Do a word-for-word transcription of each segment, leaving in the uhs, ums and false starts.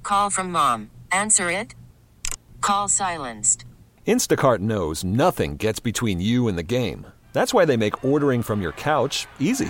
Call from mom. Answer it. Call silenced. Instacart knows nothing gets between you and the game. That's why they make ordering from your couch easy.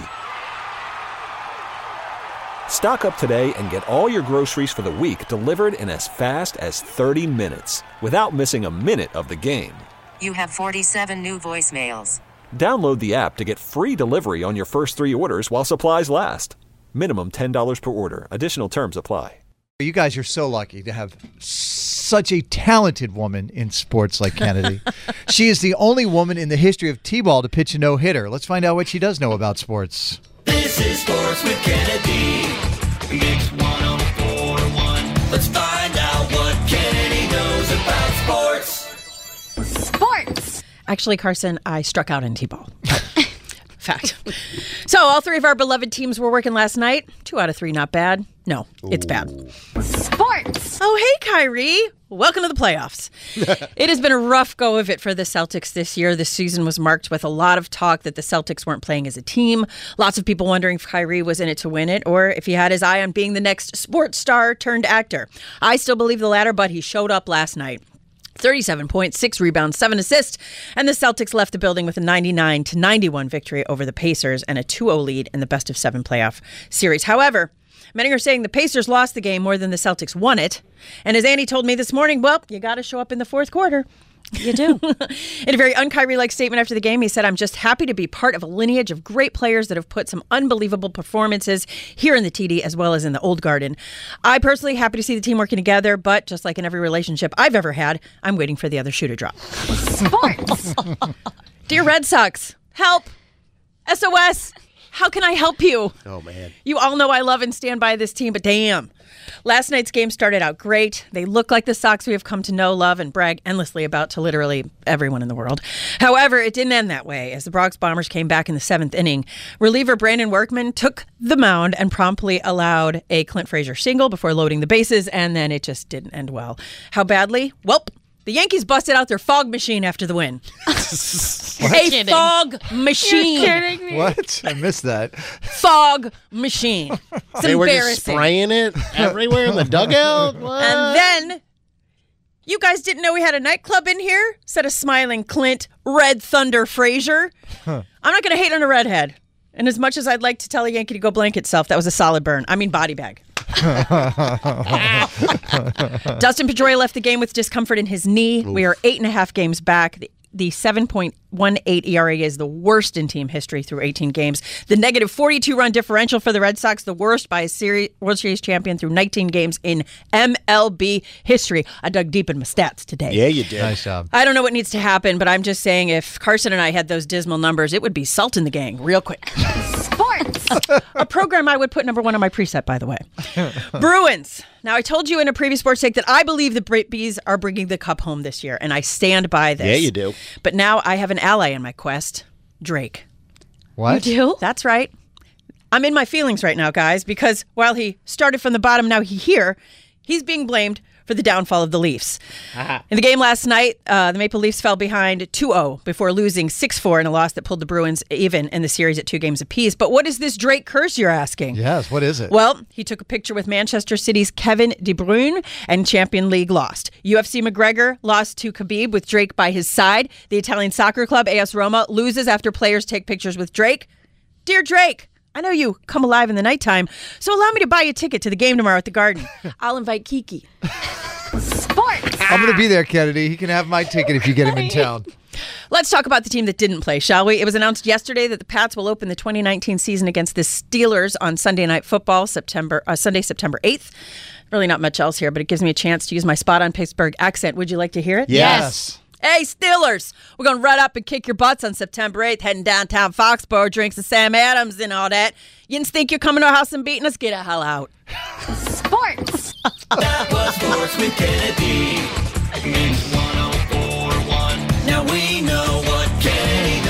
Stock up today and get all your groceries for the week delivered in as fast as thirty minutes without missing a minute of the game. You have forty-seven new voicemails. Download the app to get free delivery on your first three orders while supplies last. Minimum ten dollars per order. Additional terms apply. You guys are so lucky to have such a talented woman in sports like Kennedy. She is the only woman in the history of T-ball to pitch a no-hitter. Let's find out what she does know about sports. This is Sports with Kennedy. Mix one oh four point one. Let's find out what Kennedy knows about sports. Sports! Actually, Carson, I struck out in T-ball. Fact. So all three of our beloved teams were working last night. Two out of three, not bad. No, it's bad. Sports. Oh, hey, Kyrie. Welcome to the playoffs. It has been a rough go of it for the Celtics this year. This season was marked with a lot of talk that the Celtics weren't playing as a team. Lots of people wondering if Kyrie was in it to win it or if he had his eye on being the next sports star turned actor. I still believe the latter, but he showed up last night. thirty-seven points, six rebounds, seven assists, and the Celtics left the building with a ninety-nine to ninety-one victory over the Pacers and a two oh lead in the best of seven playoff series. However, many are saying the Pacers lost the game more than the Celtics won it. And as Annie told me this morning, well, you got to show up in the fourth quarter. You do. In a very un-Kyrie-like statement after the game, he said, I'm just happy to be part of a lineage of great players that have put some unbelievable performances here in the T D as well as in the Old Garden. I personally happy to see the team working together, but just like in every relationship I've ever had, I'm waiting for the other shoe to drop. Sports. Dear Red Sox, help. S O S. How can I help you? Oh, man. You all know I love and stand by this team, but damn. Last night's game started out great. They look like the Sox we have come to know, love, and brag endlessly about to literally everyone in the world. However, it didn't end that way. As the Bronx Bombers came back in the seventh inning, reliever Brandon Workman took the mound and promptly allowed a Clint Frazier single before loading the bases, and then it just didn't end well. How badly? Welp. The Yankees busted out their fog machine after the win. A fog machine. You're kidding me. What? I missed that. Fog machine. It's they embarrassing. were just spraying it everywhere in the dugout? What? And then, you guys didn't know we had a nightclub in here? Said a smiling Clint Red Thunder Frazier. Huh. I'm not going to hate on a redhead. And as much as I'd like to tell a Yankee to go blank itself, that was a solid burn. I mean body bag. Dustin Pedroia left the game with discomfort in his knee. Oof. We are eight and a half games back. The, the seven point one eight E R A is the worst in team history through eighteen games. The negative forty-two run differential for the Red Sox, the worst by a series, World Series champion through nineteen games in M L B history. I dug deep in my stats today. Yeah, you did. Nice job. I don't know what needs to happen, but I'm just saying if Carson and I had those dismal numbers, it would be Salt in the Gang real quick. Sports! A program I would put number one on my preset, by the way. Bruins. Now, I told you in a previous sports take that I believe the Bees are bringing the cup home this year, and I stand by this. Yeah, you do. But now I have an ally in my quest, Drake. What? You do? That's right. I'm in my feelings right now, guys, because while he started from the bottom, now he here, he's being blamed for the downfall of the Leafs. Uh-huh. In the game last night, uh, the Maple Leafs fell behind two oh before losing six four in a loss that pulled the Bruins even in the series at two games apiece. But what is this Drake curse, you're asking? Yes, what is it? Well, he took a picture with Manchester City's Kevin De Bruyne and Champion League lost. U F C McGregor lost to Khabib with Drake by his side. The Italian soccer club A S Roma loses after players take pictures with Drake. Dear Drake, I know you come alive in the nighttime, so allow me to buy you a ticket to the game tomorrow at the Garden. I'll invite Kiki. Sports! I'm going to be there, Kennedy. He can have my ticket if you get him in town. Let's talk about the team that didn't play, shall we? It was announced yesterday that the Pats will open the twenty nineteen season against the Steelers on Sunday Night Football, September uh, Sunday, September eighth. Really not much else here, but it gives me a chance to use my spot-on Pittsburgh accent. Would you like to hear it? Yes. Hey, Steelers, we're going to run up and kick your butts on September eighth, heading downtown Foxborough, drinks of Sam Adams and all that. You didn't think you're coming to our house and beating us? Get the hell out. Sports. That was Sports with Kennedy. Mix one oh four point one. Now we know what Kennedy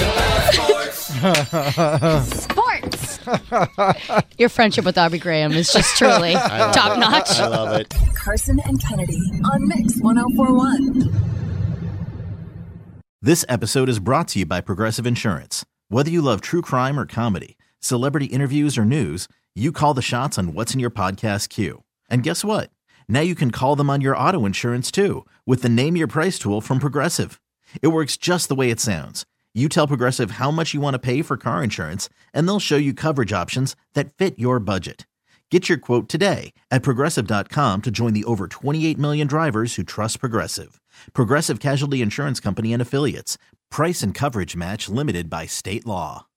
knows about sports. Sports. Your friendship with Aubrey Graham is just truly top notch. I love it. Carson and Kennedy on Mix one oh four point one. This episode is brought to you by Progressive Insurance. Whether you love true crime or comedy, celebrity interviews or news, you call the shots on what's in your podcast queue. And guess what? Now you can call them on your auto insurance too with the Name Your Price tool from Progressive. It works just the way it sounds. You tell Progressive how much you want to pay for car insurance, and they'll show you coverage options that fit your budget. Get your quote today at Progressive dot com to join the over twenty-eight million drivers who trust Progressive. Progressive Casualty Insurance Company and Affiliates. Price and coverage match limited by state law.